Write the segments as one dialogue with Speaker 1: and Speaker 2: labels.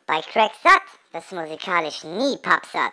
Speaker 1: Bei Cracks satt, das musikalisch nie pappsatt.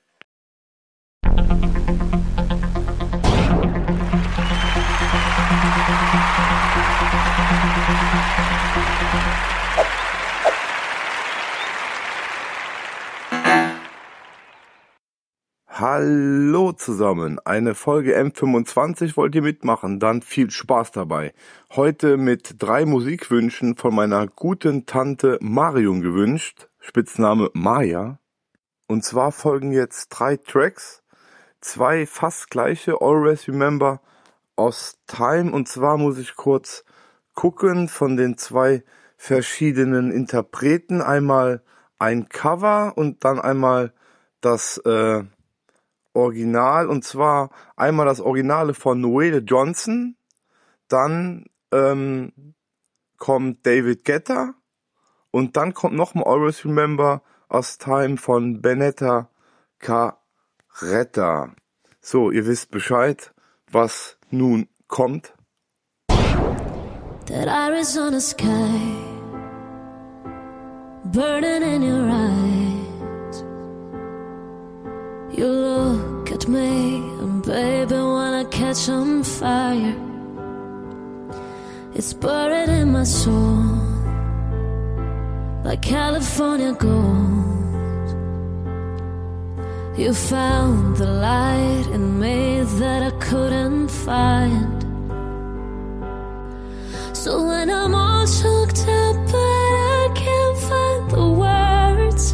Speaker 2: Hallo zusammen, eine Folge M25 wollt ihr mitmachen, dann viel Spaß dabei. Heute mit 3 Musikwünschen von meiner guten Tante Marion gewünscht, Spitzname Maya. Und zwar folgen jetzt 3 Tracks, 2 fast gleiche, Always Remember aus Time. Und zwar muss ich kurz gucken von den 2 verschiedenen Interpreten, einmal ein Cover und dann einmal das Original, und zwar einmal das Originale von Noelle Johnson, dann kommt David Guetta und dann kommt nochmal Always Remember aus Time von Benetta Carretta. So, ihr wisst Bescheid, was nun kommt.
Speaker 3: That Arizona sky burning in your eyes. You look at me and baby wanna catch on fire. It's buried in my soul like California gold. You found the light in me that I couldn't find. So when I'm all choked up but I can't find the words,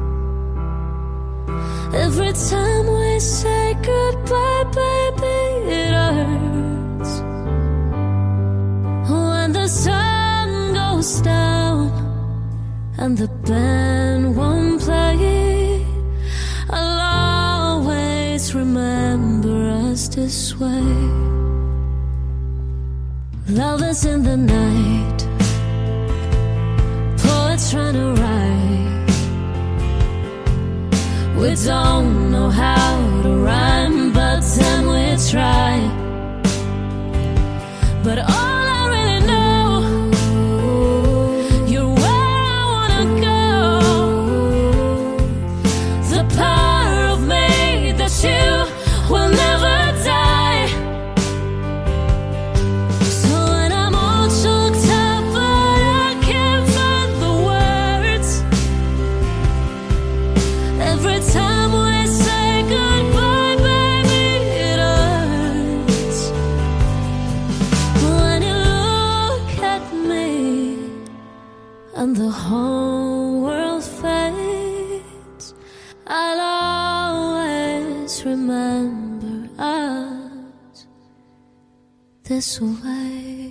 Speaker 3: every time we say goodbye, baby, it hurts. When the sun goes down and the band won't play, I'll always remember us this way. Love is in the night, poets trying to write. We don't know how to rhyme, but then we try. But all I really know, you're where I wanna go. The power of me that you will never die. So when I'm all choked up but I can't find the words, every time we say goodbye, baby, it hurts. When you look at me and the whole world fades, I'll always remember us this way.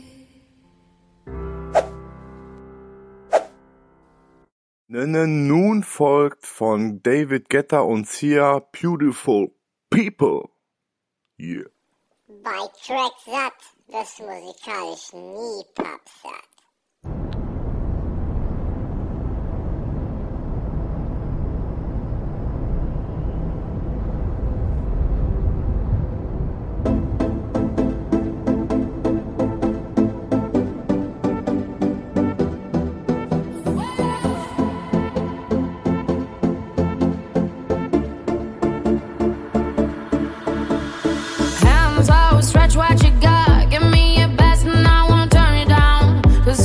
Speaker 2: Nun folgt von David Guetta und Sia Beautiful People. Yeah.
Speaker 1: Bei Cracks satt, das musikalisch nie pappsatt.
Speaker 4: Hands out, stretch what you got. Give me your best and I won't turn it down. 'Cause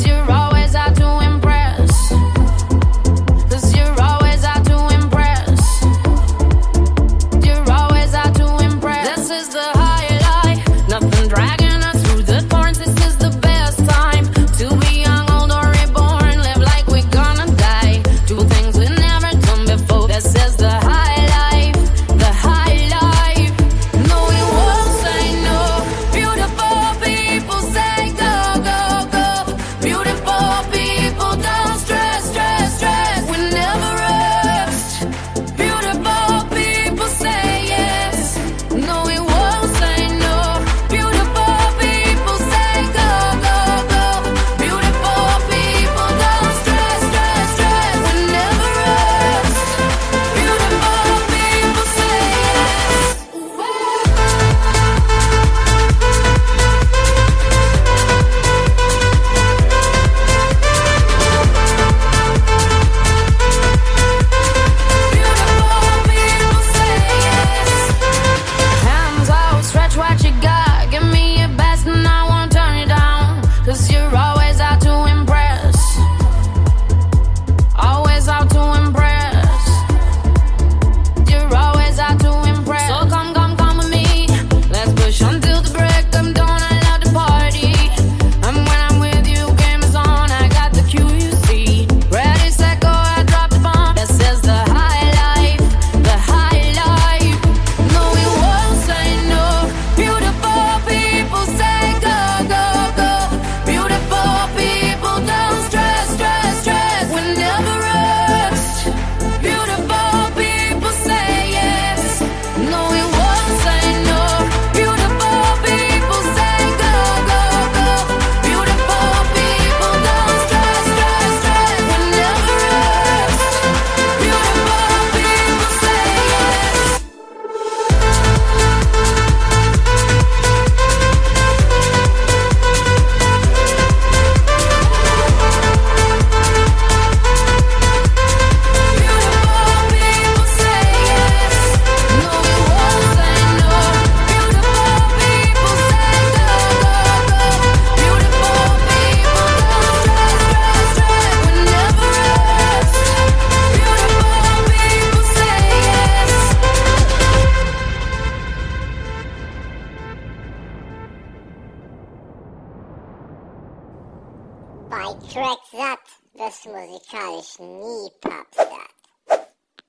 Speaker 1: wirst du musikalisch nie pappsatt.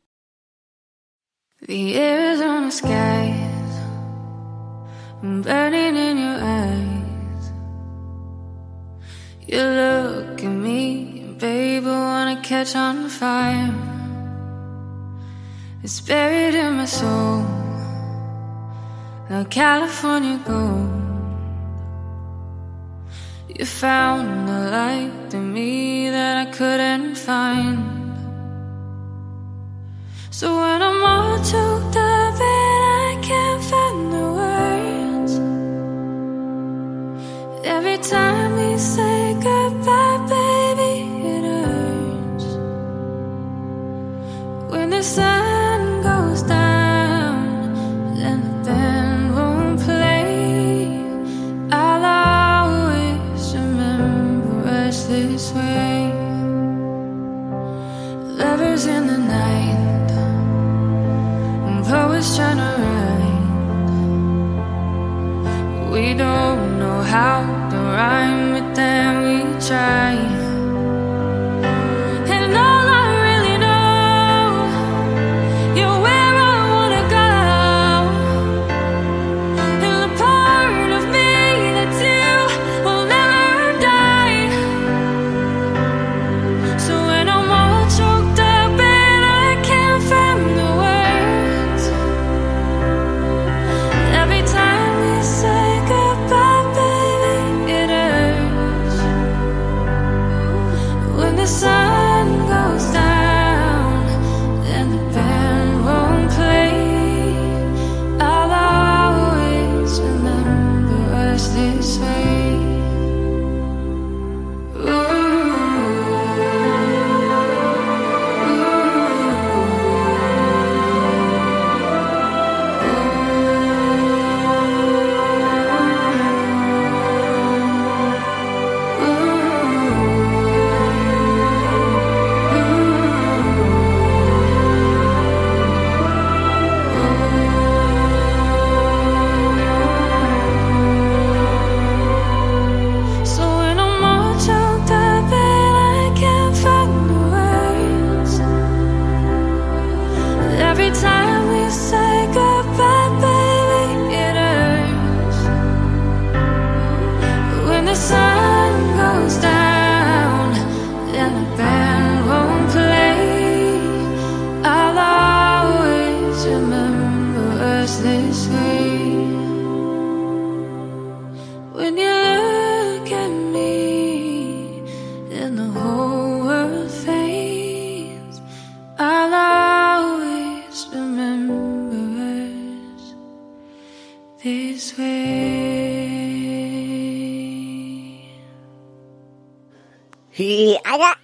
Speaker 3: The Arizona skies burning in your eyes. You look at me, and baby, wanna catch on fire. It's buried in my soul, like California gold. You found the light in me that I couldn't find. So when I'm all choked up and I can't find the words, every time we say goodbye, baby, it hurts. When the sun goes down and the band won't play, I'll always remember us this way. Lovers in the night, poets trying to write. We don't know how to rhyme, but then we try. And all I really know, you're where I wanna go, and the part of me that you will never die. So when I'm all choked up and I can't find the words, every time we say goodbye, baby, it hurts. When the sun goes down and the band won't play, I'll always remember us this way. So when I'm all choked up and I can't find the words, every time we say goodbye, baby, it hurts. When the sun goes down and the band won't play, I'll always remember us this way. When you look at me and the whole world fades, I'll always remember us this way.
Speaker 1: Alter!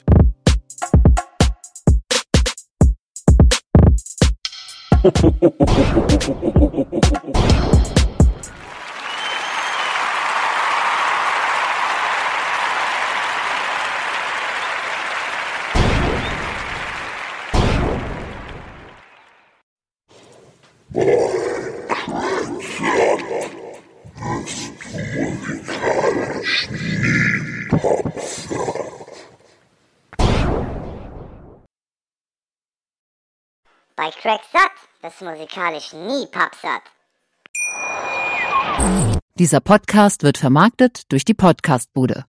Speaker 1: Bei Cracksatt wirst du musikalisch nie pappsatt.
Speaker 4: Dieser Podcast wird vermarktet durch die Podcastbude.